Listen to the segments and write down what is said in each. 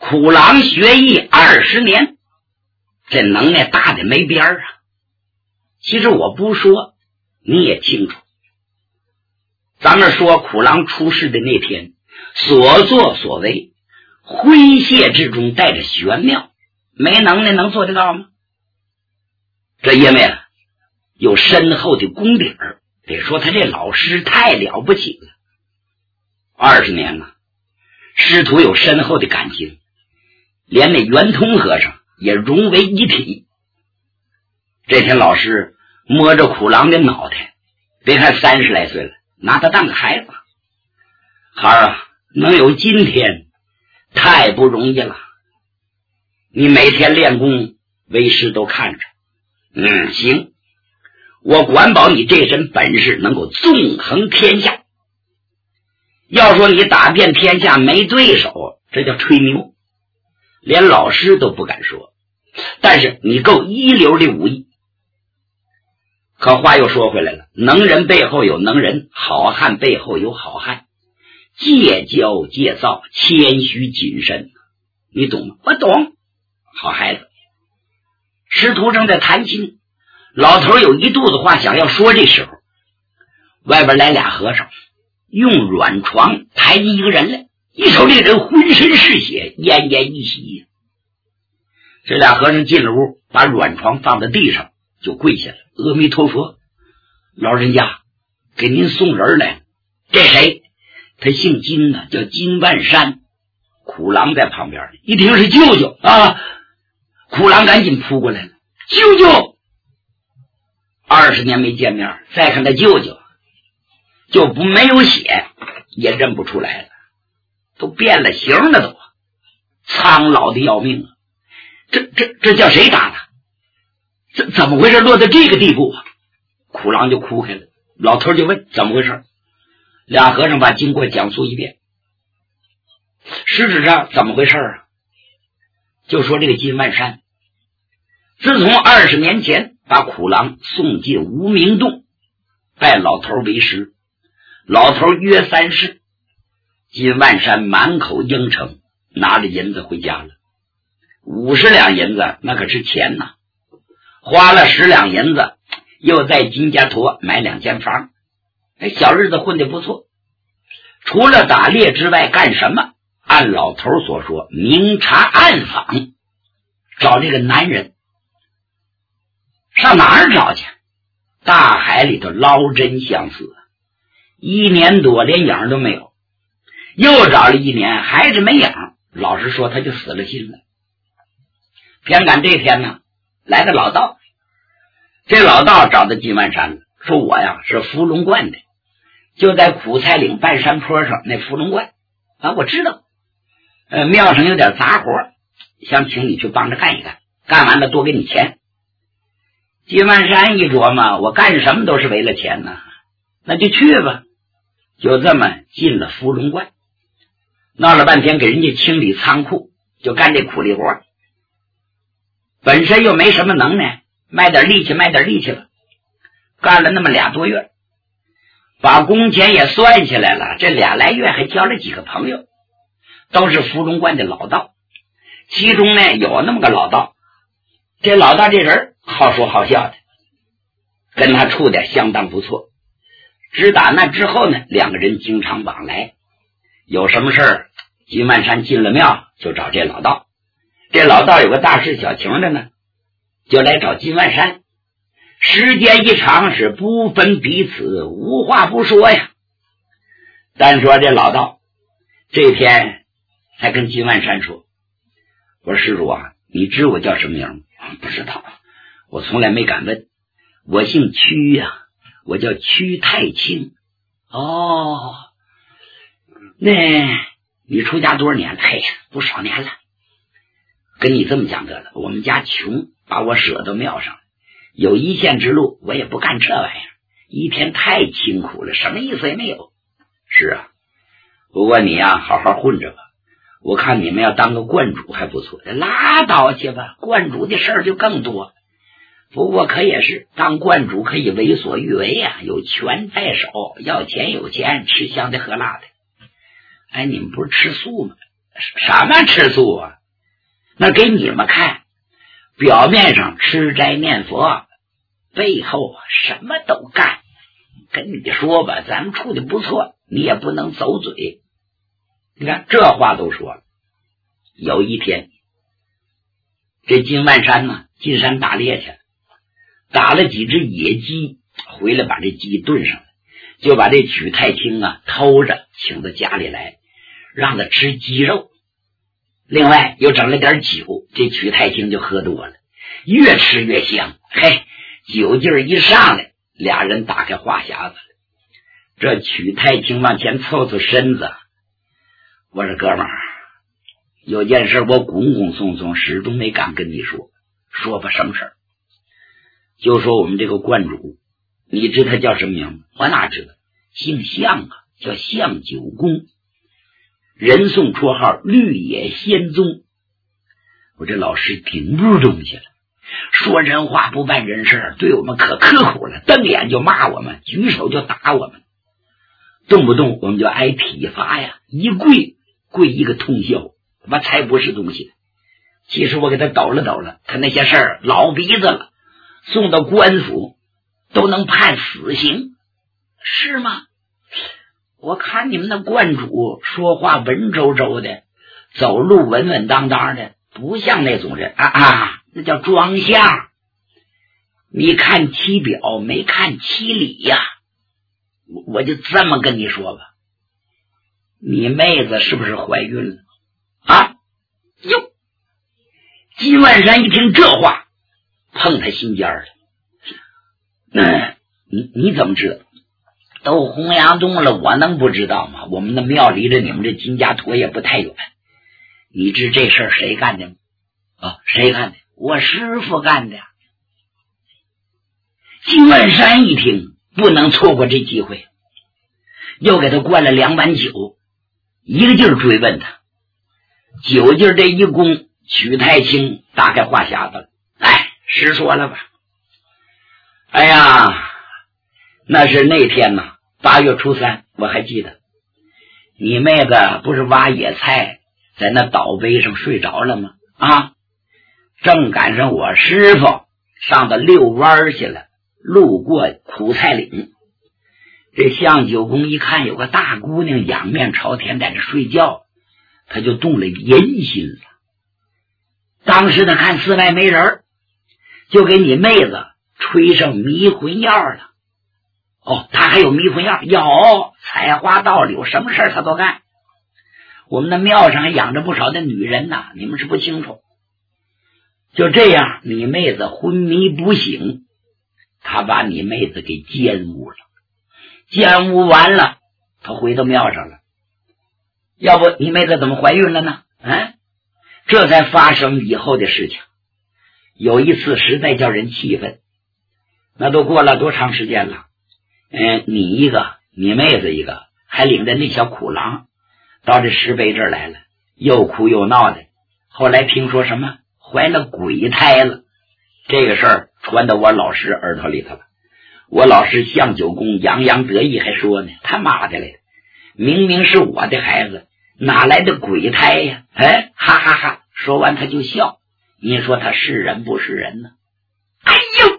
苦郎学艺20年，这能耐大的没边儿啊！其实我不说你也清楚，咱们说苦郎出世的那天所作所为诙谐之中带着玄妙，没能耐能做得到吗？这因为有深厚的功底儿，得说他这老师太了不起了。20年了，师徒有深厚的感情，连那圆通和尚也融为一体。这天老师摸着苦郎的脑袋，别看30来岁了，拿他当个孩子。孩儿啊，能有今天太不容易了，你每天练功为师都看着。行，我管保你这身本事能够纵横天下。要说你打遍天下没对手，这叫吹牛，连老师都不敢说。但是你够一流的武艺。可话又说回来了，能人背后有能人，好汉背后有好汉，戒骄戒躁，谦虚谨慎，你懂吗？我懂。好孩子，师徒正在谈心，老头有一肚子话想要说，这时候外边来俩和尚，用软床抬进一个人来，一瞅这人浑身是血，奄奄一息。这俩和尚进了屋，把软床放在地上，就跪下了。阿弥陀佛，老人家给您送人来。这谁？他姓金呢，叫金万山。苦郎在旁边，一听是舅舅啊，苦郎赶紧扑过来了。舅舅，20年没见面，再看他舅舅，就不没有血也认不出来了，都变了形了，都苍老的要命啊！这叫谁打的？怎么回事落到这个地步啊？苦郎就哭开了。老头就问怎么回事，俩和尚把经过讲述一遍。实质上怎么回事啊？就说这个金万山自从20年前把苦郎送进无名洞，拜老头为师，老头约3世，金万山满口应承，拿着银子回家了。50两银子那可是钱呐，花了10两银子，又在金家坨买2间房，小日子混得不错。除了打猎之外干什么？按老头所说，明察暗访，找这个男人。上哪儿找去？大海里头捞针相似，1年多连影都没有。又找了1年，还是没影。老实说，他就死了心了。偏赶这天呢，来个老道。这老道找到金万山了，说我呀是伏龙观的，就在苦菜岭半山坡上那伏龙观啊，我知道。庙上有点杂活，想请你去帮着干一干，干完了多给你钱。金万山一琢磨，我干什么都是为了钱呢，那就去吧。就这么进了伏龙观，闹了半天给人家清理仓库，就干这苦力活。本身又没什么能耐，卖点力气了，干了那么2多月，把工钱也算下来了，这2来月还交了几个朋友，都是伏龙观的老道。其中呢有那么个老道，这老道这人好说好笑的，跟他处的相当不错。只打那之后呢，2个人经常往来，有什么事儿金万山进了庙就找这老道，这老道有个大事小情的呢，就来找金万山。时间一长是不分彼此，无话不说呀。单说这老道这天才跟金万山说，我说施主啊，你知我叫什么名吗？不知道，我从来没敢问。我姓屈呀，我叫屈太清。哦，那你出家多少年了？嘿，不少年了。跟你这么讲得了，我们家穷，把我舍到庙上，有一线之路我也不干这玩意儿，一天太辛苦了，什么意思也没有。是啊，不过你呀好好混着吧，我看你们要当个观主还不错。拉倒去吧，观主的事儿就更多。不过可也是，当观主可以为所欲为呀，有权在手，要钱有钱，吃香的喝辣的。哎，你们不是吃素吗？ 什么吃素啊？那给你们看，表面上吃斋念佛，背后什么都干。跟你说吧，咱们处的不错，你也不能走嘴。你看这话都说了。有一天，这金万山呢，进山打猎去了，打了几只野鸡，回来把这鸡炖上了，就把这曲太清啊偷着请到家里来，让他吃鸡肉。另外又整了点酒，这曲太清就喝多了，越吃越香。嘿，酒劲儿一上来，俩人打开话匣子了。这曲太清往前凑凑身子，我说哥们儿，有件事我拱拱松松始终没敢跟你说，说吧，什么事儿？就说我们这个观主，你知他叫什么名字？我哪知道？姓项啊，叫项九公，人送绰号绿野仙踪。我这老师顶不住东西了，说人话不办人事，对我们可刻苦了，瞪眼就骂我们，举手就打我们，动不动我们就挨体罚呀，一跪一个通宵，我才不是东西。其实我给他抖了，他那些事儿老鼻子了，送到官府都能判死刑，是吗？我看你们的观主说话文绉绉的，走路稳稳当当的，不像那种人那叫装相。你看其表没看其里呀，我就这么跟你说吧，你妹子是不是怀孕了啊？哟，金万山一听这话，碰他心尖了。你怎么知道？都洪崖洞了，我能不知道吗？我们的庙离着你们这金家坨也不太远。你知这事儿谁干的吗？谁干的？我师傅干的。金万山一听，不能错过这机会，又给他灌了2碗酒，一个劲儿追问他。酒劲儿这一攻，曲太清打开话匣子了，实说了吧。哎呀，那是那天呐，8月初3，我还记得，你妹子不是挖野菜在那岛碑上睡着了吗？正赶上我师傅上到遛弯去了，路过苦菜岭，这项九公一看有个大姑娘仰面朝天在这睡觉，他就动了淫心了。当时他看寺外没人，就给你妹子吹上迷魂药了。他还有迷魂药？有，采花盗柳，什么事他都干。我们的庙上还养着不少的女人呢，你们是不清楚。就这样，你妹子昏迷不醒，他把你妹子给奸污了。奸污完了，他回到庙上了。要不你妹子怎么怀孕了呢？这才发生以后的事情。有一次实在叫人气愤，那都过了多长时间了？你一个，你妹子一个，还领着那小苦郎到这石碑这儿来了，又哭又闹的。后来听说什么怀了鬼胎了，这个事儿传到我老师耳朵里头了。我老师项九公洋洋得意，还说呢，他妈的嘞，明明是我的孩子，哪来的鬼胎呀？哈哈哈！说完他就笑。你说他是人不是人呢？哎呦！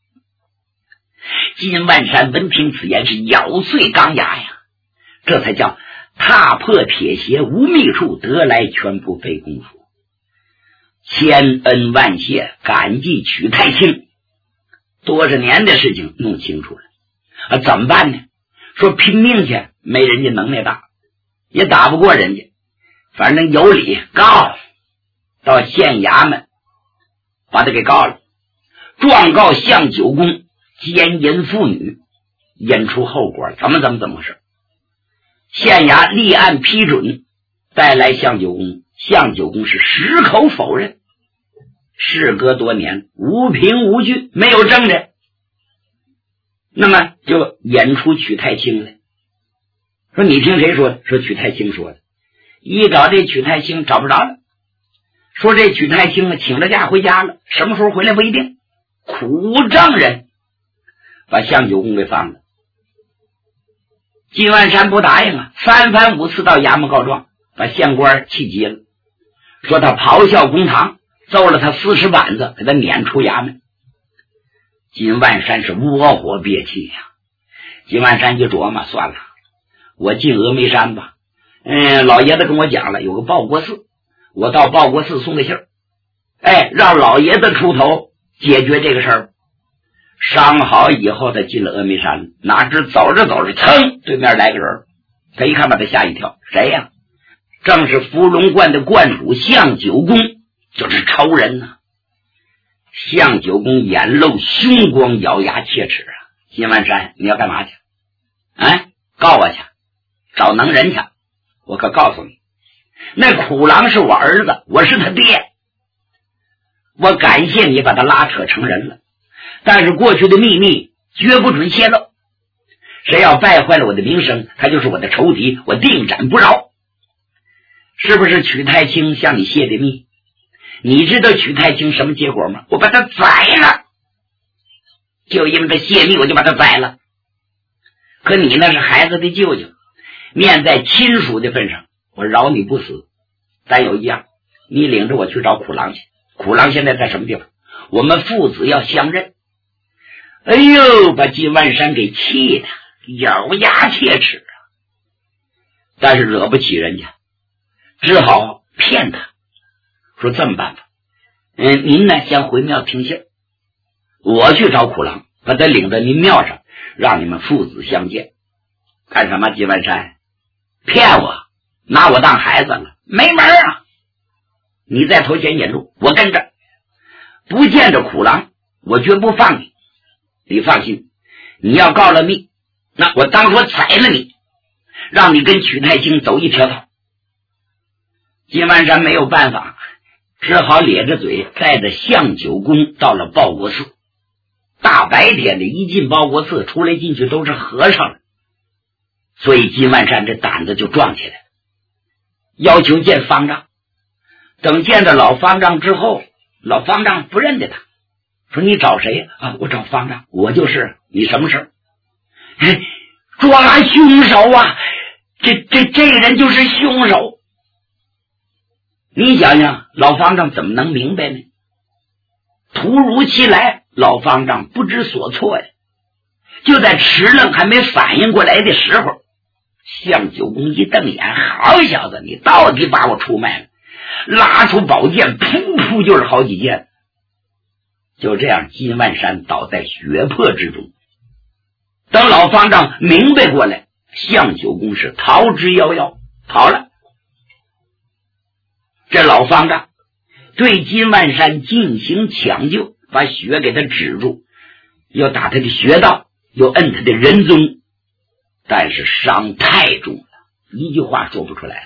金万山闻听此言是咬碎钢牙呀，这才叫踏破铁鞋无觅处，得来全不费功夫。千恩万谢，感激曲太清，多少年的事情弄清楚了。怎么办呢？说拼命去，没人家能耐大，也打不过人家，反正有理告，到县衙门把他给告了，状告项九公奸淫妇女，引出后果，怎么回事？县衙立案批准，带来项九公，项九公是矢口否认。事隔多年，无凭无据，没有证人，那么就引出曲太清来。说你听谁说的？说曲太清说的。一找这曲太清找不着了，说这曲太清请了假回家了，什么时候回来不一定。苦证人把项九公给放了。金万山不答应3番5次到衙门告状， 把县官气急了，说他咆哮公堂，揍了他40板子，给他撵出衙门。金万山是窝火憋气呀。金万山就琢磨，算了，我进峨眉山吧。老爷子跟我讲了，有个报国寺，我到报国寺送个信儿，让老爷子出头解决这个事儿。商好以后，他进了峨眉山，哪知走着走着，噌，对面来个人，他一看把他吓一跳，谁呀？正是伏龙观的观主向九公，就是仇人呐。向九公眼露凶光，咬牙切齿啊！金万山，你要干嘛去？告我去，找能人去。我可告诉你，那苦郎是我儿子，我是他爹。我感谢你把他拉扯成人了，但是过去的秘密绝不准泄露。谁要败坏了我的名声，他就是我的仇敌，我定斩不饶。是不是曲太清向你泄的密？你知道曲太清什么结果吗？我把他宰了，就因为他泄密，我就把他宰了。可你那是孩子的舅舅，面在亲属的份上，我饶你不死。但有一样，你领着我去找苦郎去。苦郎现在在什么地方？我们父子要相认。哎呦，把金万山给气的咬牙切齿啊！但是惹不起人家，只好骗他，说这么办吧，您呢先回庙听信，我去找苦郎，把他领到您庙上，让你们父子相见。干什么？金万山骗我，拿我当孩子了，没门啊！你在头前引路，我跟着，不见着苦郎我绝不放你。你放心，你要告了密，那我当初宰了你，让你跟曲太清走一条道。金万山没有办法，只好咧着嘴带着向九公到了报国寺。大白天的，一进报国寺，出来进去都是和尚了，所以金万山这胆子就壮起来了，要求见方丈。等见着老方丈之后，老方丈不认得他，说你找谁啊？我找方丈。我就是，你什么事？抓凶手啊！这个人就是凶手。你想想，老方丈怎么能明白呢？突如其来，老方丈不知所措呀。就在迟愣还没反应过来的时候，向九公一瞪眼，好小子，你到底把我出卖了！拉出宝剑，噗噗就是好几剑。就这样，金万山倒在血泊之中。等老方丈明白过来，向九公是逃之夭夭，跑了。这老方丈对金万山进行抢救，把血给他止住，又打他的穴道，又摁他的人中，但是伤太重了，一句话说不出来了。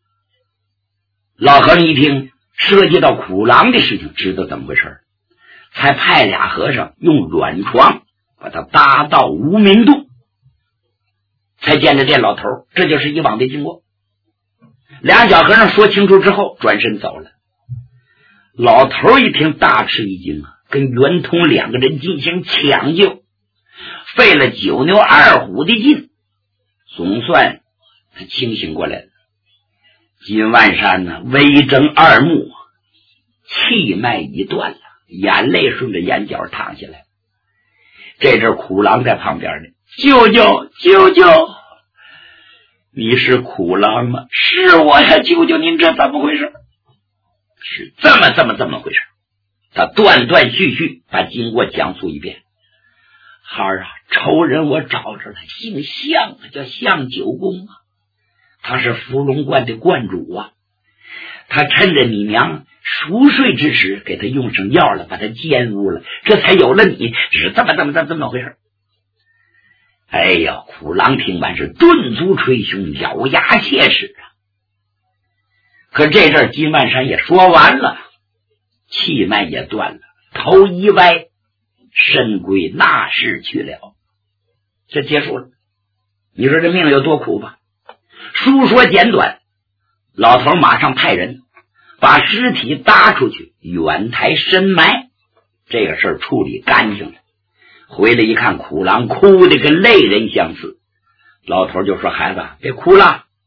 老和尚一听涉及到苦郎的事情，知道怎么回事，才派俩和尚用软床把他搭到无名洞，才见着这老头。这就是以往的经过。俩小和尚说清楚之后，转身走了。老头一听大吃一惊啊，跟袁通两个人进行抢救，费了9牛2虎的劲，总算他清醒过来了。金万山呢，微睁二目，气脉已断了，眼泪顺着眼角淌下来。这阵苦郎在旁边呢，舅舅舅舅，你是苦郎吗？是我呀，舅舅，您这怎么回事？是这么回事。他断断续续把经过讲述一遍。孩儿啊，仇人我找着了，姓向啊，叫向九公啊，他是伏龙观的观主啊。他趁着你娘熟睡之时，给他用上药了，把他奸污了，这才有了你，是这么回事。哎呀，苦郎听完是顿足捶胸，咬牙切齿啊。可这阵金万山也说完了，气脉也断了，头一歪，身归那世去了，这结束了。你说这命有多苦吧？书说简短，老头马上派人把尸体搭出去，远台深埋，这个事儿处理干净了。回来一看，苦郎哭得跟泪人相似。老头就说：孩子别哭了，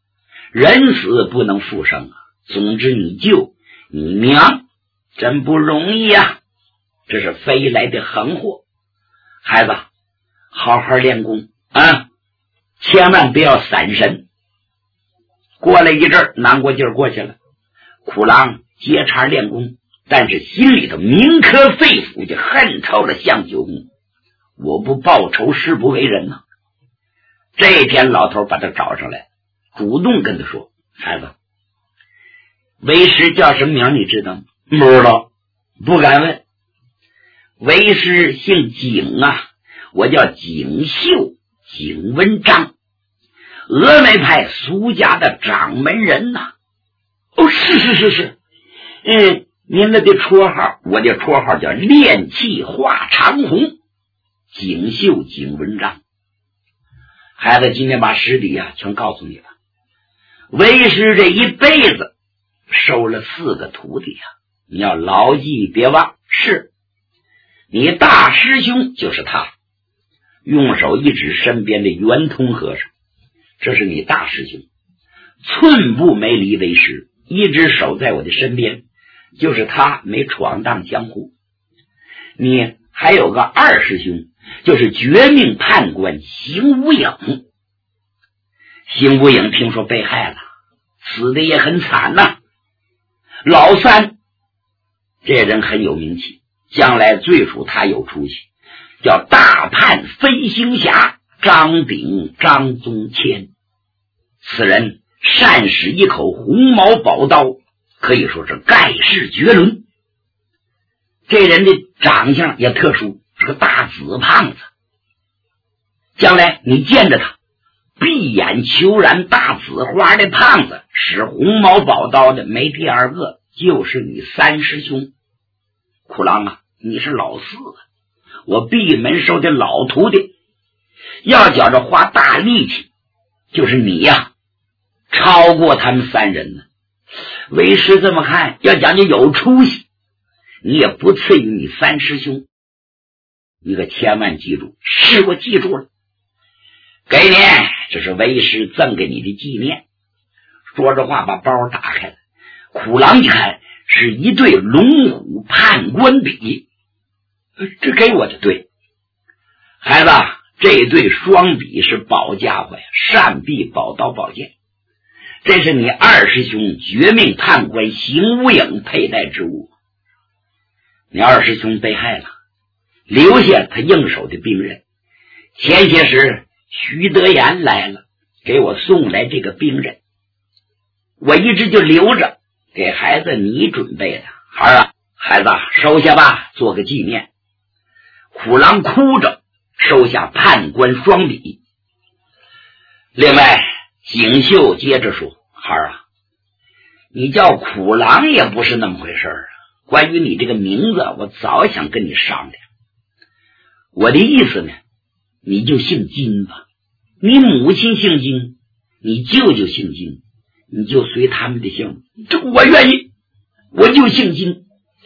人死不能复生啊。总之你救你娘真不容易啊，这是飞来的横祸。孩子好好练功啊，千万不要散神。过了一阵儿，难过劲儿过去了，苦郎接茬练功，但是心里头铭刻肺腑，就恨透了向九公。我不报仇誓不为人呐。这天老头把他找上来，主动跟他说：孩子，为师叫什么名你知道吗？不知道，不敢问。为师姓景啊，我叫景秀，景文章，峨眉派苏家的掌门人呐。哦，是，您的绰号，我的绰号叫炼气化长虹，景秀景文章。孩子，今天把实底啊全告诉你了。为师这一辈子收了4个徒弟啊，你要牢记别忘。是你大师兄就是他，用手一指身边的圆通和尚，这是你大师兄，寸步没离为师，一直守在我的身边，就是他没闯荡江湖。你还有个二师兄，就是绝命判官邢无影。邢无影听说被害了，死的也很惨呐。老三这人很有名气，将来最属他有出息，叫大判飞行侠张炳张宗谦。此人善使一口红毛宝刀，可以说是盖世绝伦。这人的长相也特殊，是个大紫胖子，将来你见着他，闭眼虬髯大紫花的胖子，使红毛宝刀的没第二个，就是你三师兄。苦郎啊，你是老四啊，我闭门收的老徒弟，要觉着花大力气，就是你呀，超过他们3人呢。为师这么看，要讲究有出息，你也不次于你三师兄。你可千万记住。是，我记住了。给你，这是为师赠给你的纪念。说着话把包打开了，苦郎一看是一对龙虎判官笔，这给我的。对，孩子，这对双笔是宝家伙呀，善臂宝刀宝剑，这是你二师兄绝命判官邢无影佩戴之物。你二师兄被害了，留下他应手的兵刃。前些时徐德言来了，给我送来这个兵刃，我一直就留着，给孩子你准备的。孩儿啊，孩子收下吧，做个纪念。苦郎哭着收下判官双笔。另外景秀接着说：孩儿啊，你叫苦郎也不是那么回事啊，关于你这个名字我早想跟你商量。我的意思呢，你就姓金吧，你母亲姓金，你舅舅姓金，你就随他们的姓。这我愿意，我就姓金。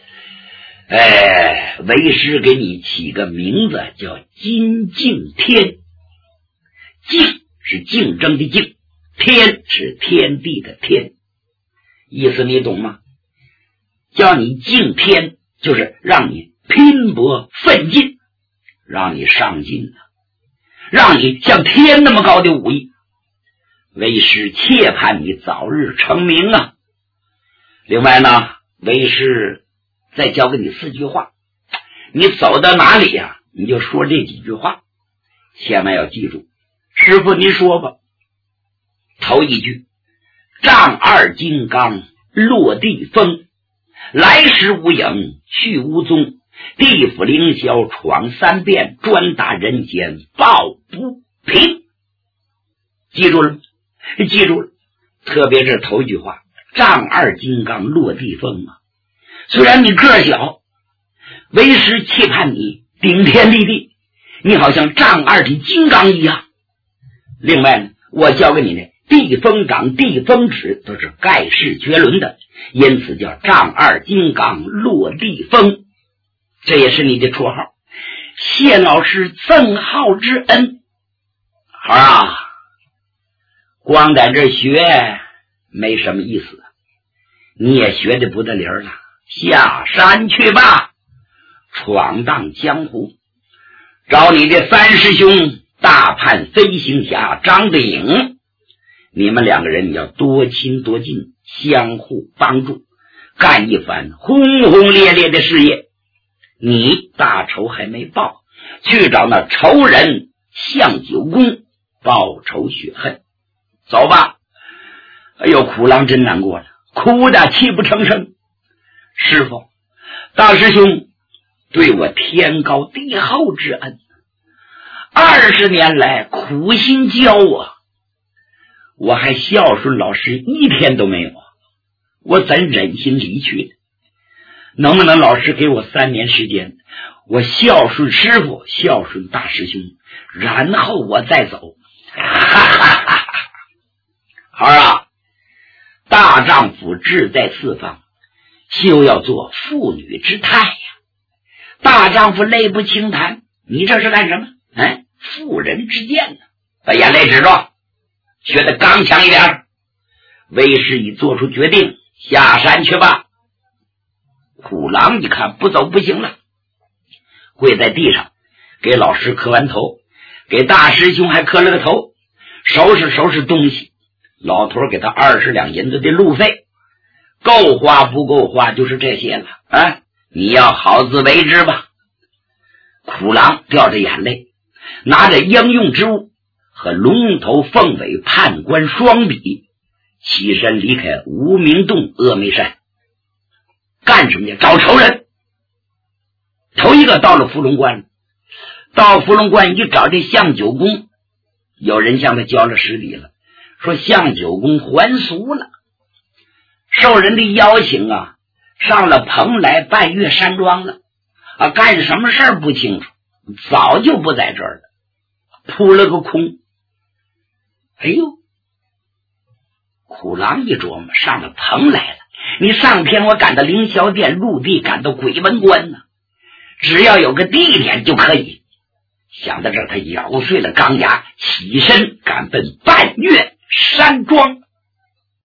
为师给你起个名字叫金敬天。敬是竞争的竞，天是天地的天，意思你懂吗？叫你敬天，就是让你拼搏奋进，让你上进啊，让你像天那么高的武艺。为师切盼你早日成名啊！另外呢，为师再教给你4句话，你走到哪里呀，你就说这几句话，千万要记住。师傅您说吧。头一句：丈二金刚落地风，来时无影去无踪，地府凌霄闯3遍，专打人间抱不平。记住了吗？记住了。特别是头一句话，丈二金刚落地风啊，虽然你个小，为师期盼你顶天立地，你好像丈二的金刚一样。另外呢，我教给你的地风掌地风指都是盖世绝伦的，因此叫丈二金刚落地风，这也是你的绰号，谢老师赠号之恩。好啊，光在这学没什么意思，你也学的不得理了，下山去吧，闯荡江湖，找你的三师兄大叛飞行侠张德颖，你们两个人要多亲多近，相互帮助，干一番轰轰烈烈的事业。你大仇还没报，去找那仇人向九公报仇雪恨。走吧。哎呦，苦郎真难过了，哭得泣不成声。师傅，大师兄对我天高地厚之恩，20年来苦心教我还孝顺老师一天都没有，我怎忍心离去呢？能不能老师给我3年时间，我孝顺师傅，孝顺大师兄，然后我再走。孩儿啊，大丈夫志在四方，休要做妇女之态呀。大丈夫泪不轻弹，你这是干什么？妇人之见呢？把眼泪止住，学得刚强一点。为师已做出决定，下山去吧。虎狼一看不走不行了，跪在地上给老师磕完头，给大师兄还磕了个头，收拾东西。老头给他20两银子的路费，够花不够花就是这些了啊！你要好自为之吧。虎狼掉着眼泪，拿着应用之物和龙头凤尾判官双笔，起身离开无名洞峨眉山。干什么去？找仇人。头一个到了伏龙关，到伏龙关一找这向九公，有人向他交了实礼了，说向九公还俗了，受人的邀请啊，上了蓬莱半月山庄了啊，干什么事儿不清楚，早就不在这儿了，扑了个空。哎呦，虎狼一琢磨，上了蓬莱了，你上天我赶到凌霄殿，陆地赶到鬼门关呢，只要有个地点就可以。想到这儿，他咬碎了钢牙，起身赶奔半月山庄。